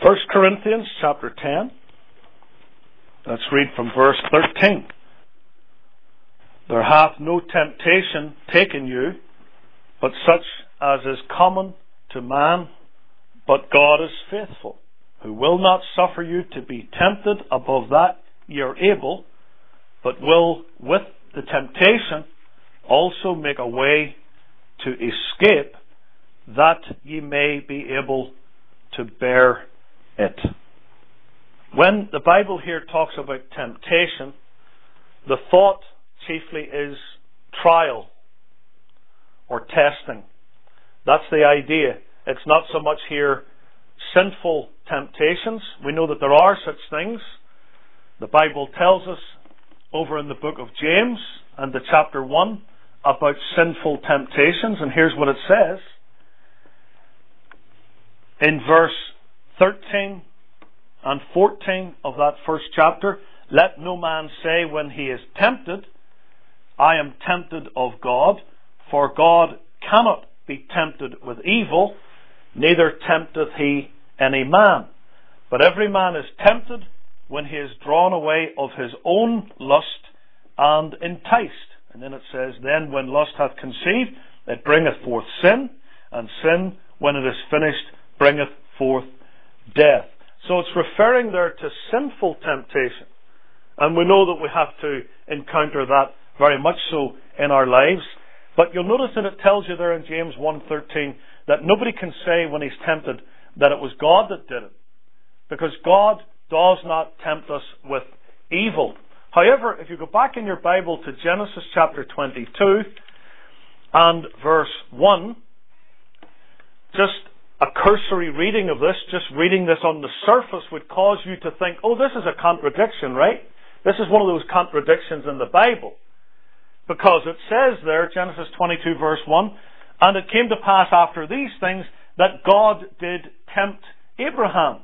1 Corinthians chapter 10. Let's read from verse 13. There hath no temptation taken you, but such as is common to man. But God is faithful, who will not suffer you to be tempted above that ye are able, but will with the temptation also make a way to escape, that ye may be able to bear it. When the Bible here talks about temptation, the thought chiefly is trial or testing. That's the idea. It's not so much here sinful temptations. We know that there are such things. The Bible tells us over in the book of James and the chapter 1 about sinful temptations, and here's what it says. In verse 13 and 14 of that first chapter, let no man say when he is tempted, I am tempted of God, for God cannot be tempted with evil, neither tempteth he any man. But every man is tempted when he is drawn away of his own lust and enticed. And then it says, then when lust hath conceived, it bringeth forth sin, and sin, when it is finished, bringeth forth death. So it's referring there to sinful temptation. And we know that we have to encounter that very much so in our lives. But you'll notice that it tells you there in James 1:13 that nobody can say when he's tempted that it was God that did it. Because God does not tempt us with evil. However, if you go back in your Bible to Genesis chapter 22 and verse 1, just a cursory reading of this, just reading this on the surface would cause you to think, oh, this is a contradiction, right? This is one of those contradictions in the Bible. Because it says there, Genesis 22 verse 1, and it came to pass after these things that God did tempt Abraham.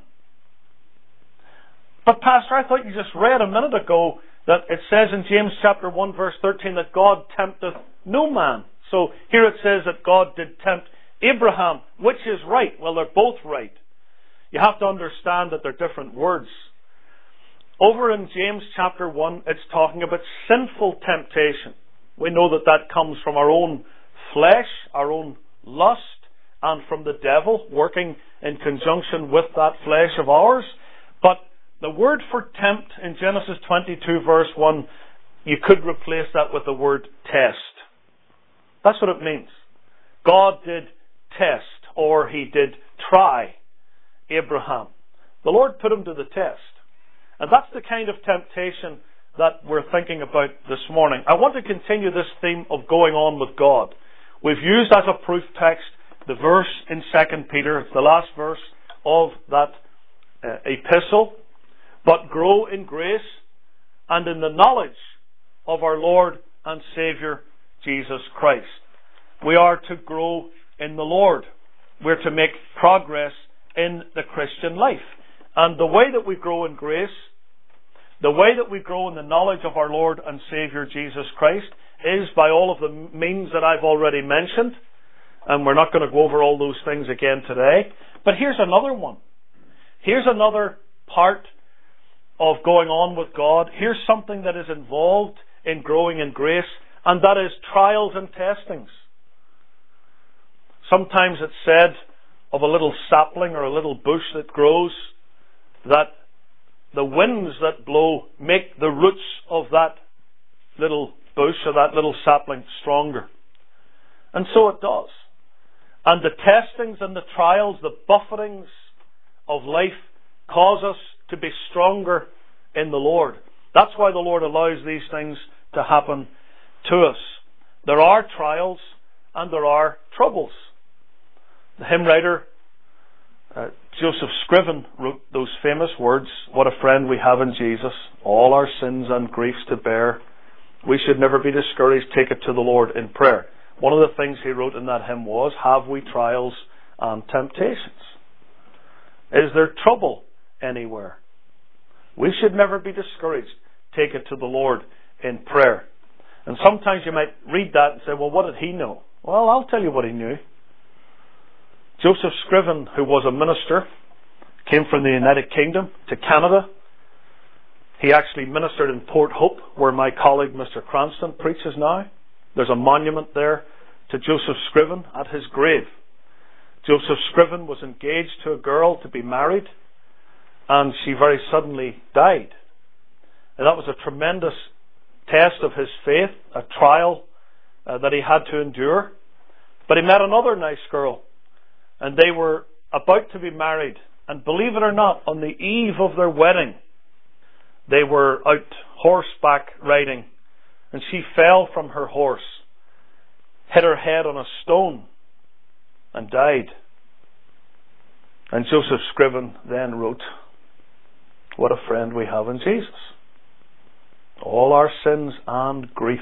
But Pastor, I thought you just read a minute ago that it says in James chapter 1 verse 13 that God tempteth no man. So here it says that God did tempt Abraham. Which is right? Well, they're both right. You have to understand that they're different words. Over in James chapter 1, it's talking about sinful temptation. We know that that comes from our own flesh, our own lust, and from the devil working in conjunction with that flesh of ours. But the word for tempt in Genesis 22 verse 1, you could replace that with the word test. That's what it means. God did test, or he did try Abraham. The Lord put him to the test. And that's the kind of temptation that we're thinking about this morning. I want to continue this theme of going on with God. We've used as a proof text the verse in 2 Peter. It's the last verse of that epistle. But grow in grace and in the knowledge of our Lord and Saviour Jesus Christ. We are to grow in the Lord. We're to make progress in the Christian life. And the way that we grow in grace, the way that we grow in the knowledge of our Lord and Saviour Jesus Christ, is by all of the means that I've already mentioned. And we're not going to go over all those things again today. But here's another one. Here's another part of going on with God. Here's something that is involved in growing in grace, and that is trials and testings. Sometimes it's said of a little sapling or a little bush that grows that the winds that blow make the roots of that little bush or that little sapling stronger. And so it does. And the testings and the trials, the buffetings of life cause us to be stronger in the Lord. That's why the Lord allows these things to happen to us. There are trials and there are troubles. The hymn writer Joseph Scriven wrote those famous words, what a friend we have in Jesus, all our sins and griefs to bear. We should never be discouraged, take it to the Lord in prayer. One of the things he wrote in that hymn was, have we trials and temptations? Is there trouble anywhere? We should never be discouraged, take it to the Lord in prayer. And sometimes you might read that and say, well, what did he know? Well, I'll tell you what he knew. Joseph Scriven, who was a minister, Came from the United Kingdom to Canada. He actually ministered in Port Hope, where my colleague Mr. Cranston preaches now. There's a monument there to Joseph Scriven at his grave. Joseph Scriven was engaged to a girl to be married, and she very suddenly died. And that was a tremendous test of his faith, a trial that he had to endure. But he met another nice girl, and they were about to be married. And believe it or not, on the eve of their wedding, they were out horseback riding, and she fell from her horse, hit her head on a stone, and died. And Joseph Scriven then wrote, "What a friend we have in Jesus. All our sins and griefs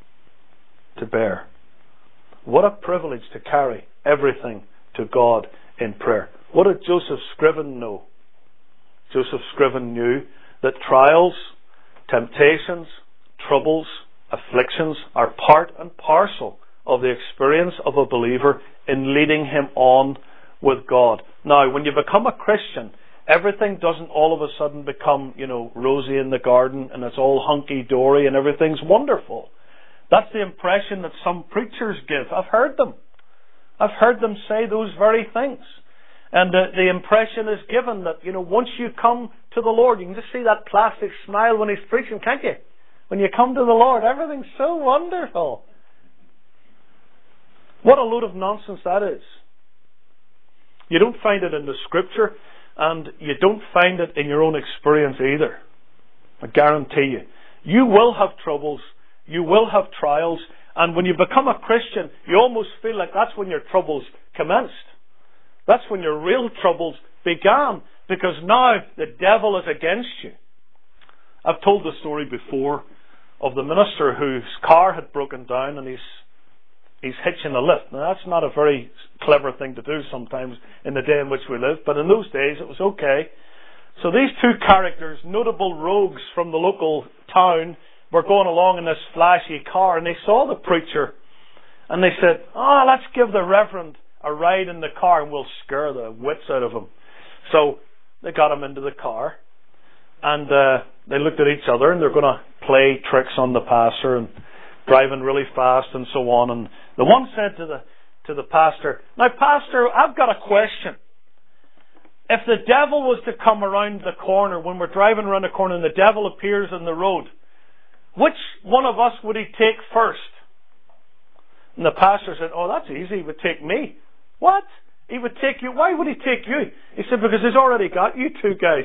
to bear. What a privilege to carry everything to God in prayer." What did Joseph Scriven know? Joseph Scriven knew that trials, temptations, troubles, afflictions are part and parcel of the experience of a believer in leading him on with God. Now, when you become a Christian, everything doesn't all of a sudden become, rosy in the garden and it's all hunky-dory and everything's wonderful. That's the impression that some preachers give. I've heard them. I've heard them say those very things. And the impression is given that, once you come to the Lord, you can just see that plastic smile when he's preaching, can't you? When you come to the Lord, everything's so wonderful. What a load of nonsense that is. You don't find it in the Scripture, and you don't find it in your own experience either. I guarantee you. You will have troubles, you will have trials, and when you become a Christian, you almost feel like that's when your troubles commenced. That's when your real troubles began, because now the devil is against you. I've told the story before of the minister whose car had broken down and he's hitching a lift. Now that's not a very clever thing to do sometimes in the day in which we live, but in those days it was okay. So these two characters, notable rogues from the local town, were going along in this flashy car, and they saw the preacher and they said, let's give the Reverend a ride in the car and we'll scare the wits out of him. So they got him into the car, and they looked at each other, and they're going to play tricks on the pastor and driving really fast and so on. And the one said to the pastor, "Now, Pastor, I've got a question. If the devil was to come around the corner, when we're driving around the corner and the devil appears in the road, which one of us would he take first?" And the pastor said, "That's easy. He would take me." "What? He would take you? Why would he take you?" He said, "Because he's already got you two guys.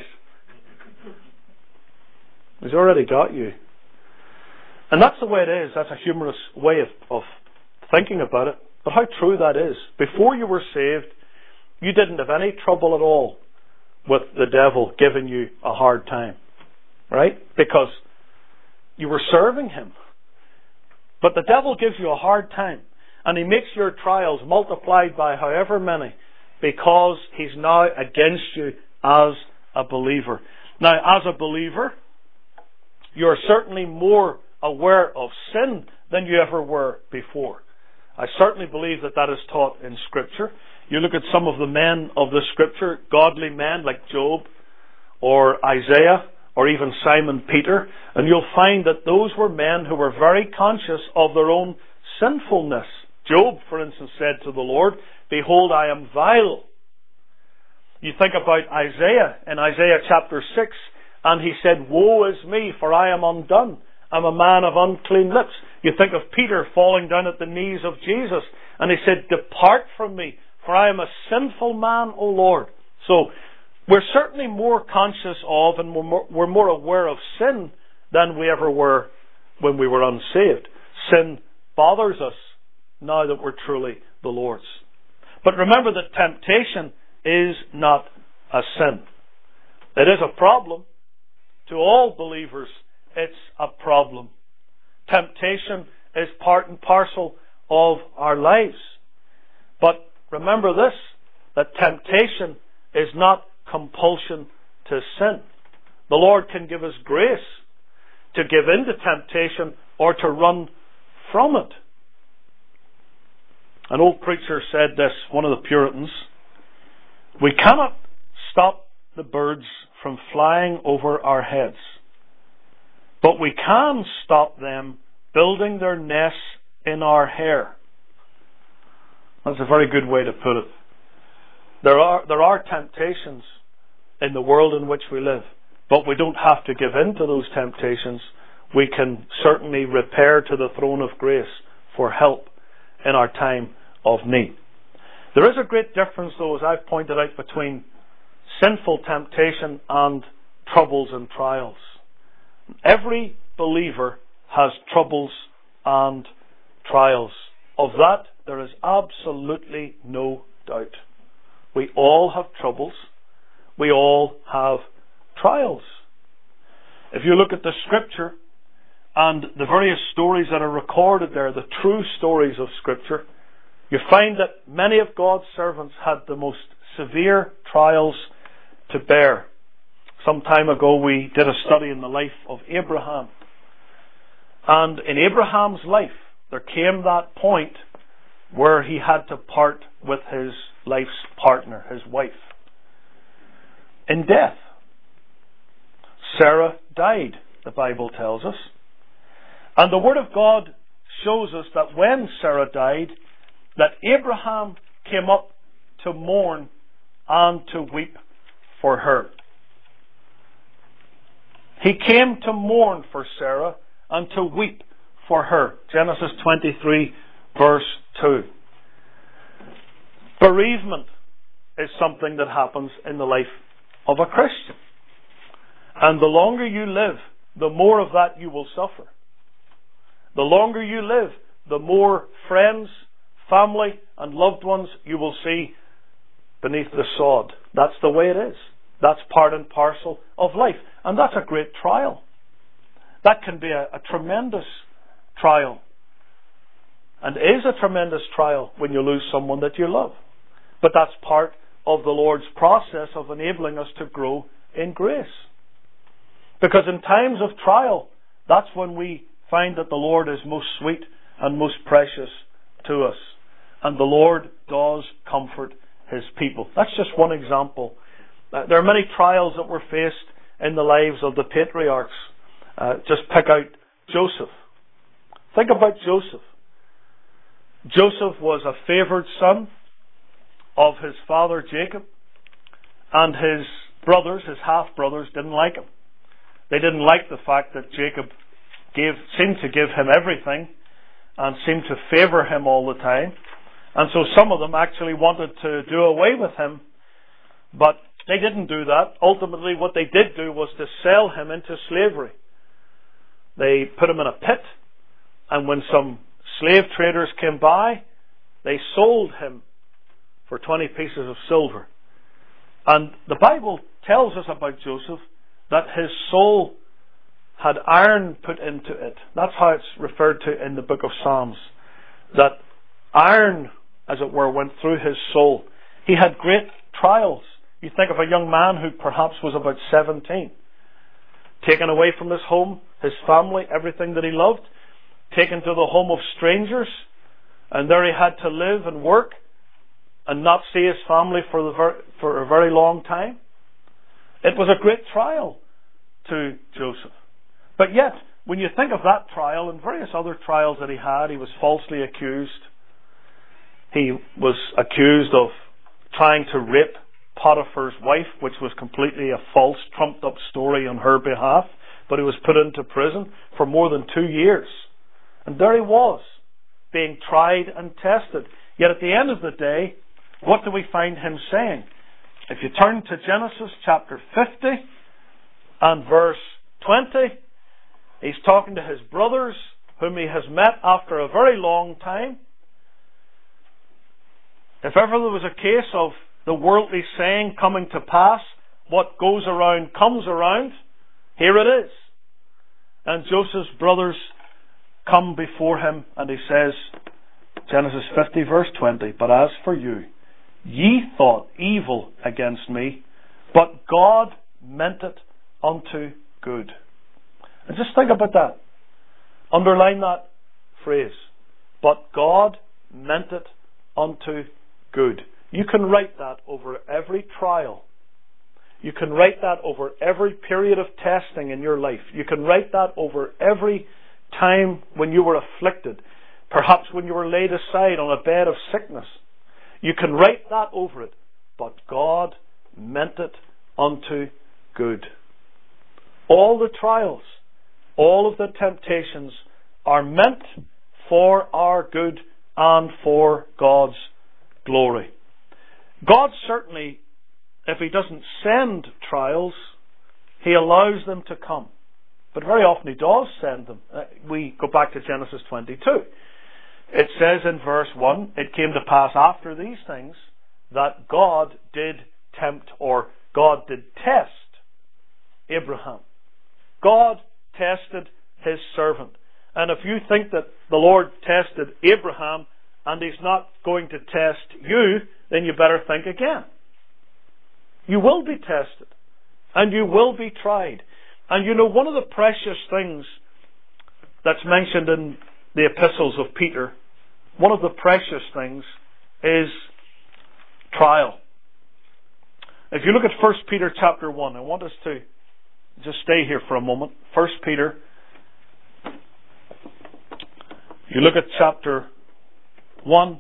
He's already got you." And that's the way it is. That's a humorous way of thinking about it. But how true that is. Before you were saved, you didn't have any trouble at all with the devil giving you a hard time. Right? Because you were serving him. But the devil gives you a hard time. And he makes your trials multiplied by however many, because he's now against you as a believer. Now, as a believer, you're certainly more aware of sin than you ever were before. I certainly believe that is taught in Scripture. You look at some of the men of the Scripture, godly men like Job or Isaiah or even Simon Peter, and you'll find that those were men who were very conscious of their own sinfulness. Job, for instance, said to the Lord, "Behold, I am vile." You think about Isaiah in Isaiah chapter 6, and he said, "Woe is me, for I am undone. I'm a man of unclean lips." You think of Peter falling down at the knees of Jesus, and he said, "Depart from me, for I am a sinful man, O Lord." So we're certainly more conscious of, and we're more aware of sin than we ever were when we were unsaved. Sin bothers us now that we're truly the Lord's. But remember that temptation is not a sin. It is a problem. To all believers, it's a problem. Temptation is part and parcel of our lives. But remember this, that temptation is not compulsion to sin. The Lord can give us grace to give in to temptation or to run from it. An old preacher said this, one of the Puritans: "We cannot stop the birds from flying over our heads, but we can stop them building their nests in our hair. That's a very good way to put it. There are temptations in the world in which we live, but we don't have to give in to those temptations. We can certainly repair to the throne of grace for help in our time of need. There is a great difference, though, as I've pointed out, between sinful temptation and troubles and trials. Every believer has troubles and trials. Of that, there is absolutely no doubt. We all have troubles. We all have trials. If you look at the Scripture and the various stories that are recorded there, the true stories of Scripture, you find that many of God's servants had the most severe trials to bear. Some time ago we did a study in the life of Abraham. And in Abraham's life, there came that point where he had to part with his life's partner, his wife, in death. Sarah died, the Bible tells us. And the Word of God shows us that when Sarah died, that Abraham came up to mourn and to weep for her. He came to mourn for Sarah and to weep for her. Genesis 23 verse 2. Bereavement is something that happens in the life of a Christian. And the longer you live, the more of that you will suffer. The longer you live, the more friends, family and loved ones you will see beneath the sod. That's the way it is. That's part and parcel of life. And that's a great trial. That can be a tremendous trial. And is a tremendous trial when you lose someone that you love. But that's part of the Lord's process of enabling us to grow in grace. Because in times of trial, that's when we find that the Lord is most sweet and most precious to us. And the Lord does comfort His people. That's just one example. There are many trials that were faced in the lives of the patriarchs. Just pick out Joseph. Think about Joseph. Joseph was a favoured son of his father Jacob, and his brothers, his half-brothers, didn't like him. They didn't like the fact that Jacob seemed to give him everything and seemed to favour him all the time. And so some of them actually wanted to do away with him, but they didn't do that. Ultimately, what they did do was to sell him into slavery. They put him in a pit, and when some slave traders came by, they sold him for 20 pieces of silver. And the Bible tells us about Joseph that his soul had iron put into it. That's how it's referred to in the book of Psalms. That iron, as it were, went through his soul. He had great trials. You think of a young man who perhaps was about 17, taken away from his home, his family, everything that he loved, taken to the home of strangers, and there he had to live and work and not see his family for a very long time. It was a great trial to Joseph. But yet, when you think of that trial and various other trials that he had, he was falsely accused. He was accused of trying to rape Potiphar's wife, which was completely a false, trumped-up story on her behalf. But he was put into prison for more than 2 years. And there he was, being tried and tested. Yet at the end of the day, what do we find him saying? If you turn to Genesis chapter 50 and verse 20, he's talking to his brothers, whom he has met after a very long time. If ever there was a case of the worldly saying coming to pass, what goes around comes around, here it is. And Joseph's brothers come before him, and he says, Genesis 50 verse 20, "But as for you, ye thought evil against me, but God meant it unto good." And just think about that. Underline that phrase. But God meant it unto good. You can write that over every trial. You can write that over every period of testing in your life. You can write that over every time when you were afflicted. Perhaps when you were laid aside on a bed of sickness. You can write that over it. But God meant it unto good. All the trials, all of the temptations are meant for our good and for God's glory. God certainly, if He doesn't send trials, He allows them to come. But very often He does send them. We go back to Genesis 22. It says in verse 1, it came to pass after these things that God did tempt, or God did test Abraham. God tested His servant. And if you think that the Lord tested Abraham and He's not going to test you, then you better think again. You will be tested. And you will be tried. And you know, one of the precious things that's mentioned in the epistles of Peter, one of the precious things is trial. If you look at 1 Peter chapter 1, I want us to just stay here for a moment. 1 Peter, you look at chapter 1,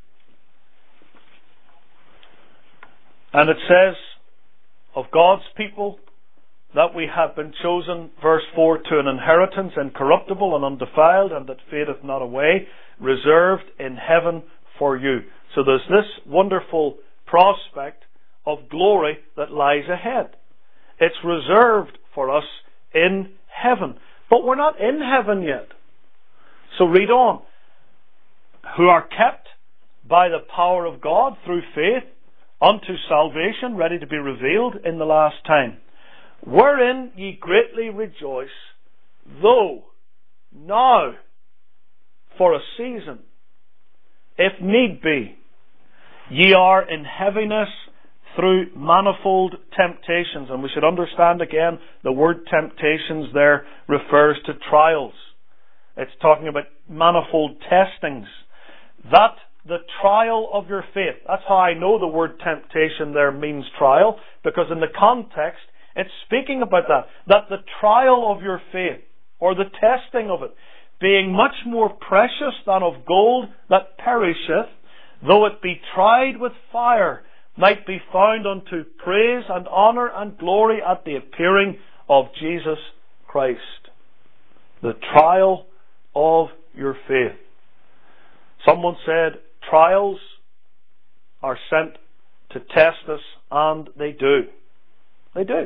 and it says, of God's people, that we have been chosen, verse 4, to an inheritance incorruptible and undefiled, and that fadeth not away, reserved in heaven for you. So there's this wonderful prospect of glory that lies ahead. It's reserved for us in heaven. But we're not in heaven yet. So read on. Who are kept by the power of God through faith unto salvation, ready to be revealed in the last time. Wherein ye greatly rejoice, though now for a season, if need be, ye are in heaviness through manifold temptations. And we should understand again, the word temptations there refers to trials. It's talking about manifold testings. That the trial of your faith. That's how I know the word temptation there means trial, because in the context it's speaking about that. That the trial of your faith, or the testing of it, being much more precious than of gold that perisheth, though it be tried with fire, might be found unto praise and honour and glory at the appearing of Jesus Christ. The trial of your faith. Someone said, trials are sent to test us, and they do. They do.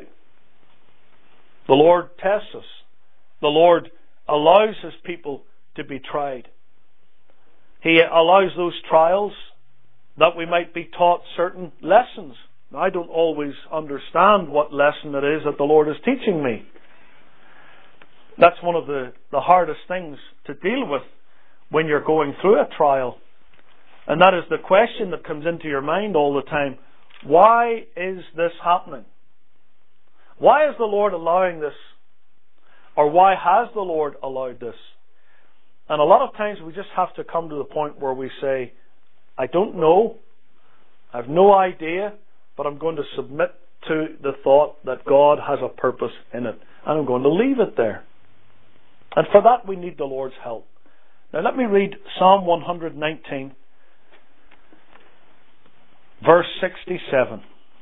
The Lord tests us. The Lord allows His people to be tried. He allows those trials that we might be taught certain lessons. Now, I don't always understand what lesson it is that the Lord is teaching me. That's one of the hardest things to deal with when you're going through a trial. And that is the question that comes into your mind all the time. Why is this happening? Why is the Lord allowing this? Or why has the Lord allowed this? And a lot of times we just have to come to the point where we say, I don't know, I have no idea, but I'm going to submit to the thought that God has a purpose in it. And I'm going to leave it there. And for that we need the Lord's help. Now let me read Psalm 119, verse 67.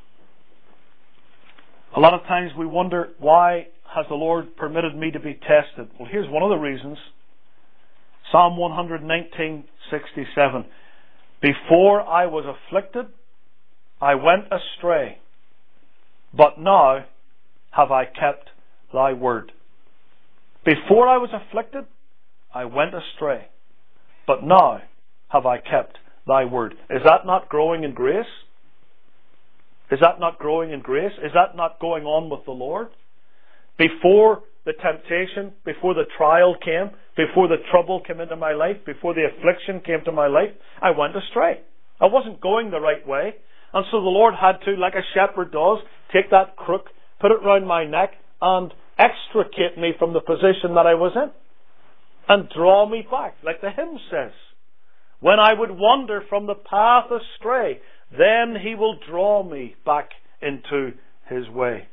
A lot of times we wonder, why has the Lord permitted me to be tested? Well, here's one of the reasons. Psalm 119, 67. Before I was afflicted, I went astray, but now have I kept thy word. Before I was afflicted, I went astray, but now have I kept thy word. Is that not growing in grace? Is that not growing in grace? Is that not going on with the Lord? Before the temptation, before the trial came, before the trouble came into my life, before the affliction came to my life, I went astray. I wasn't going the right way. And so the Lord had to, like a shepherd does, take that crook, put it round my neck, and extricate me from the position that I was in. And draw me back, like the hymn says. When I would wander from the path astray, then He will draw me back into his way.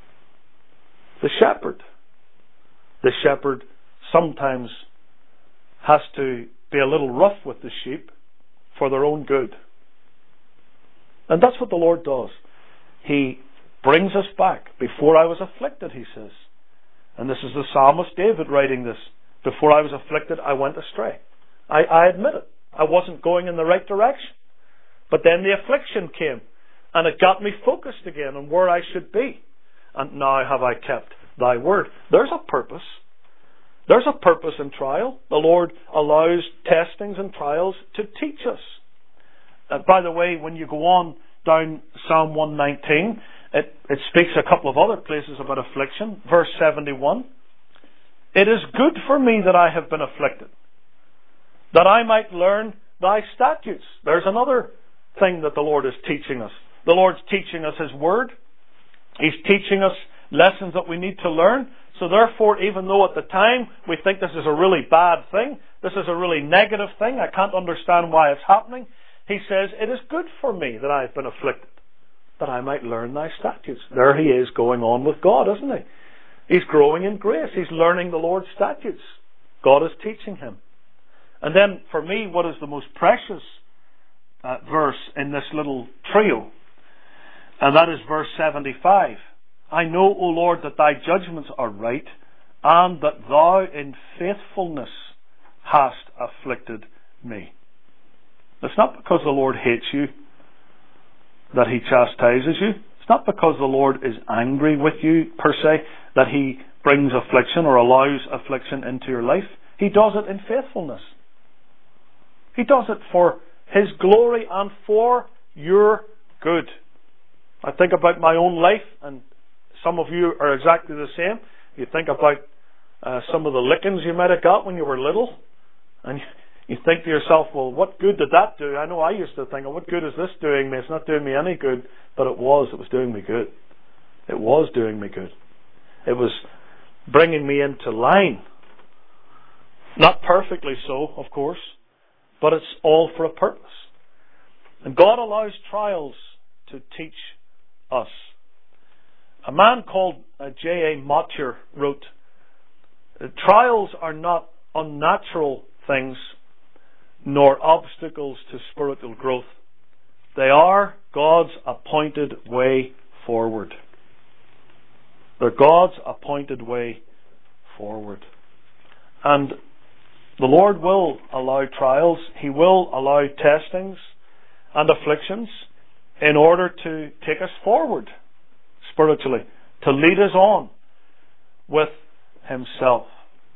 The shepherd. The shepherd sometimes has to be a little rough with the sheep for their own good. And that's what the Lord does. He brings us back. Before I was afflicted, he says. And this is the psalmist David writing this. Before I was afflicted, I went astray. I admit it. I wasn't going in the right direction. But then the affliction came. And it got me focused again on where I should be. And now have I kept thy word. There's a purpose. There's a purpose in trial. The Lord allows testings and trials to teach us. By the way, when you go on down Psalm 119, it speaks a couple of other places about affliction. Verse 71. It is good for me that I have been afflicted, that I might learn thy statutes. There's another thing that the Lord is teaching us. The Lord's teaching us his word. He's teaching us lessons that we need to learn. So therefore, even though at the time we think this is a really bad thing, this is a really negative thing, I can't understand why it's happening, he says, it is good for me that I have been afflicted, that I might learn thy statutes. There he is going on with God, isn't he? He's growing in grace. He's learning the Lord's statutes. God is teaching him. And then, for me, what is the most precious verse in this little trio? And that is verse 75. I know, O Lord, that thy judgments are right, and that thou in faithfulness hast afflicted me. It's not because the Lord hates you that he chastises you. It's not because the Lord is angry with you, per se, that he brings affliction or allows affliction into your life. He does it in faithfulness. He does it for his glory and for your good. I think about my own life, and some of you are exactly the same. You think about some of the lickings you might have got when you were little, and you think to yourself, well, what good did that do? I know I used to think, what good is this doing me? It's not doing me any good. But it was doing me good. It was doing me good. It was bringing me into line. Not perfectly so, of course, but it's all for a purpose. And God allows trials to teach us. A man called J.A. Motyer wrote, trials are not unnatural things, nor obstacles to spiritual growth. They are God's appointed way forward. They're God's appointed way forward. And the Lord will allow trials. He will allow testings and afflictions in order to take us forward spiritually, to lead us on with himself.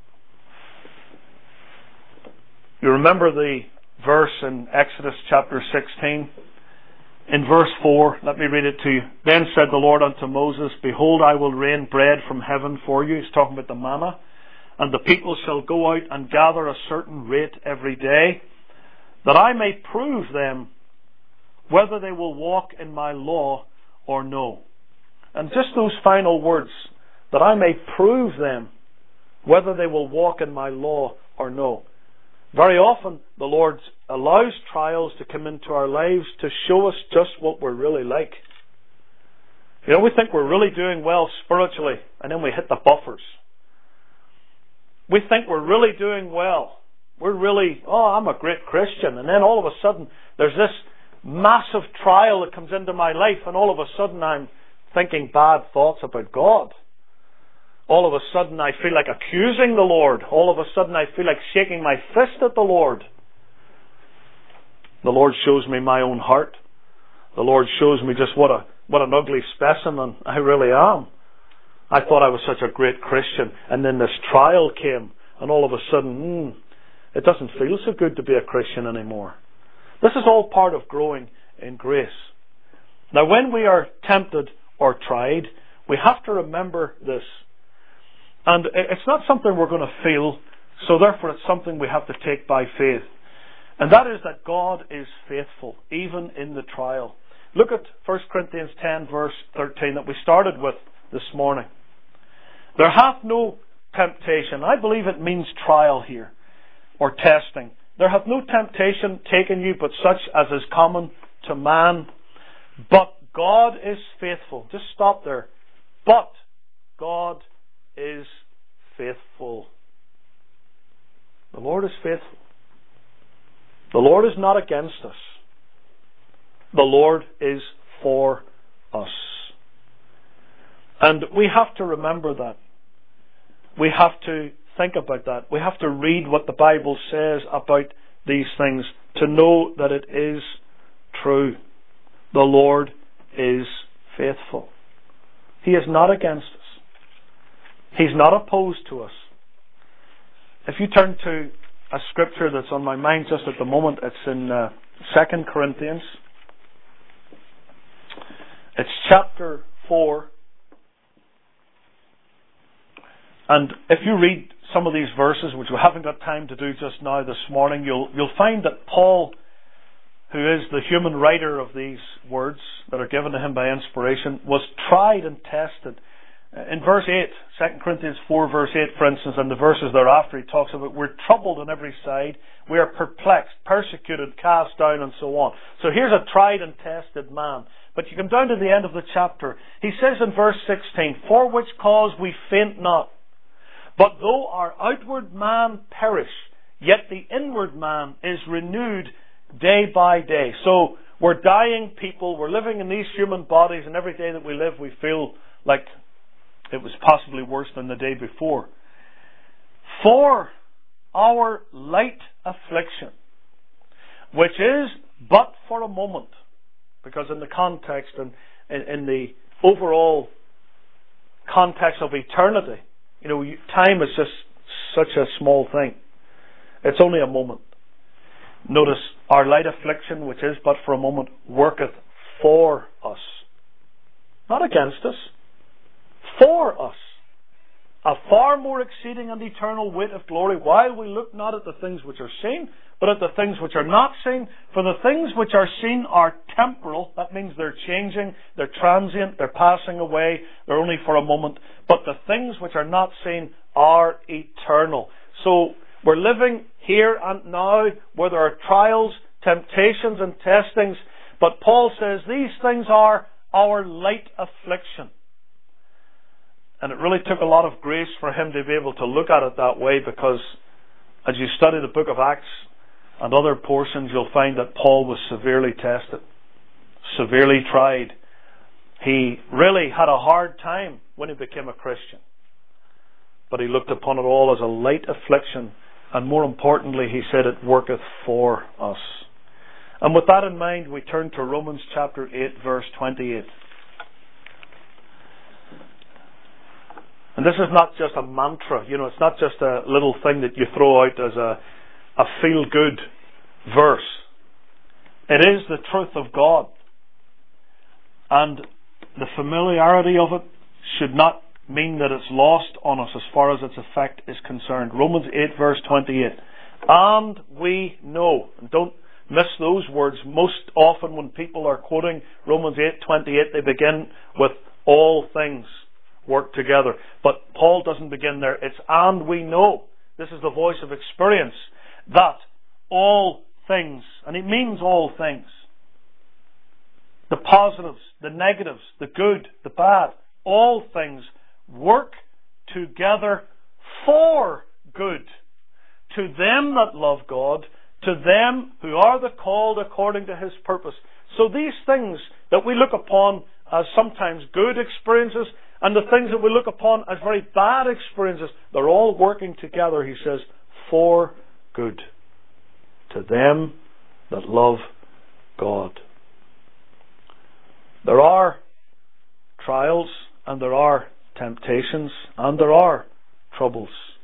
You remember the verse in Exodus chapter 16? In verse 4, let me read it to you. Then said the Lord unto Moses, behold, I will rain bread from heaven for you. He's talking about the manna. And the people shall go out and gather a certain rate every day, that I may prove them whether they will walk in my law or no. And just those final words, that I may prove them whether they will walk in my law or no. Very often the Lord allows trials to come into our lives to show us just what we're really like. You know, we think we're really doing well spiritually, and then we hit the buffers. We think we're really doing well. We're really, I'm a great Christian. And then all of a sudden there's this massive trial that comes into my life, and all of a sudden I'm thinking bad thoughts about God. All of a sudden I feel like accusing the Lord. All of a sudden I feel like shaking my fist at the Lord. The Lord shows me my own heart. The Lord shows me just what an ugly specimen I really am. I thought I was such a great Christian, and then this trial came, and all of a sudden, it doesn't feel so good to be a Christian anymore. This is all part of growing in grace. Now, when we are tempted or tried, we have to remember this. And it's not something we're going to feel, so therefore it's something we have to take by faith. And that is that God is faithful, even in the trial. Look at 1 Corinthians 10 verse 13 that we started with this morning. There hath no temptation. I believe it means trial here, or testing. There hath no temptation taken you but such as is common to man. But God is faithful. Just stop there. But God is faithful. The Lord is faithful. The Lord is not against us. The Lord is for us. And we have to remember that. We have to think about that. We have to read what the Bible says about these things to know that it is true. The Lord is faithful. He is not against us. He's not opposed to us. If you turn to a scripture that's on my mind just at the moment, it's in 2 Corinthians. It's chapter 4. And if you read some of these verses, which we haven't got time to do just now this morning, you'll find that Paul, who is the human writer of these words that are given to him by inspiration, was tried and tested. In verse 8, 2 Corinthians 4 verse 8, for instance, and the verses thereafter, he talks about we're troubled on every side, we are perplexed, persecuted, cast down, and so on. So here's a tried and tested man. But you come down to the end of the chapter. He says in verse 16, for which cause we faint not. But though our outward man perish, yet the inward man is renewed day by day. So we're dying people, we're living in these human bodies, and every day that we live we feel like it was possibly worse than the day before. For our light affliction, which is but for a moment, because in the context and in the overall context of eternity, time is just such a small thing. It's only a moment. Notice, our light affliction, which is but for a moment, worketh for us. Not against us. For us. A far more exceeding and eternal weight of glory, while we look not at the things which are seen, but at the things which are not seen. For the things which are seen are temporal. That means they're changing, they're transient, they're passing away, they're only for a moment. But the things which are not seen are eternal. So we're living here and now where there are trials, temptations and testings. But Paul says these things are our light affliction. And it really took a lot of grace for him to be able to look at it that way, because as you study the book of Acts and other portions, you'll find that Paul was severely tested, severely tried. He really had a hard time when he became a Christian. But he looked upon it all as a light affliction, and more importantly, he said it worketh for us. And with that in mind, we turn to Romans chapter 8, verse 28. And this is not just a mantra, it's not just a little thing that you throw out as a feel-good verse. It is the truth of God. And the familiarity of it should not mean that it's lost on us as far as its effect is concerned. Romans 8 verse 28. And we know, and don't miss those words. Most often when people are quoting Romans 8:28, they begin with all things work together. But Paul doesn't begin there. It's and we know. This is the voice of experience. That all things, and it means all things. The positives, the negatives, the good, the bad, all things work together for good to them that love God, to them who are the called according to His purpose. So these things that we look upon as sometimes good experiences, and the things that we look upon as very bad experiences, they're all working together, he says, for good to them that love God. There are trials, and there are temptations, and there are troubles.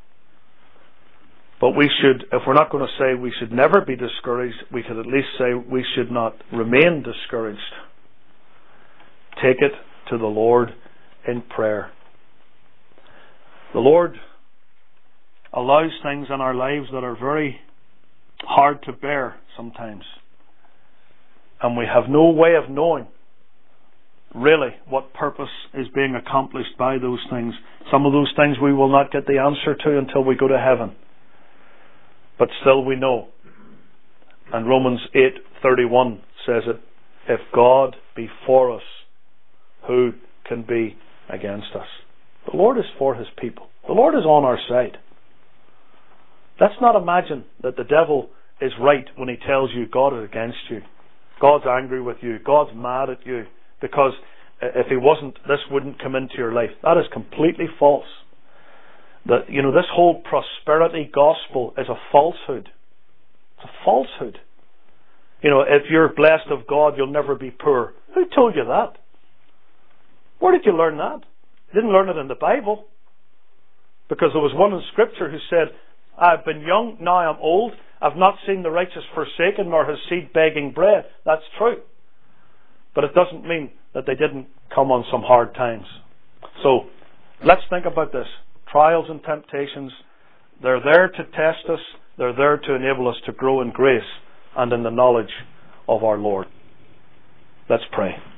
But we should, if we're not going to say we should never be discouraged, we could at least say we should not remain discouraged. Take it to the Lord in prayer. The Lord allows things in our lives that are very hard to bear sometimes. And we have no way of knowing really what purpose is being accomplished by those things. Some of those things we will not get the answer to until we go to heaven. But still we know. And Romans 8:31 says it, if God be for us, who can be against us? The Lord is for His people. The Lord is on our side. Let's not imagine that the devil is right when he tells you God is against you. God's angry with you. God's mad at you. Because if He wasn't, this wouldn't come into your life. That is completely false. This whole prosperity gospel is a falsehood. It's a falsehood. If you're blessed of God, you'll never be poor. Who told you that? Where did you learn that? You didn't learn it in the Bible. Because there was one in Scripture who said, I've been young, now I'm old. I've not seen the righteous forsaken, nor his seed begging bread. That's true. But it doesn't mean that they didn't come on some hard times. So, let's think about this. Trials and temptations, they're there to test us. They're there to enable us to grow in grace and in the knowledge of our Lord. Let's pray.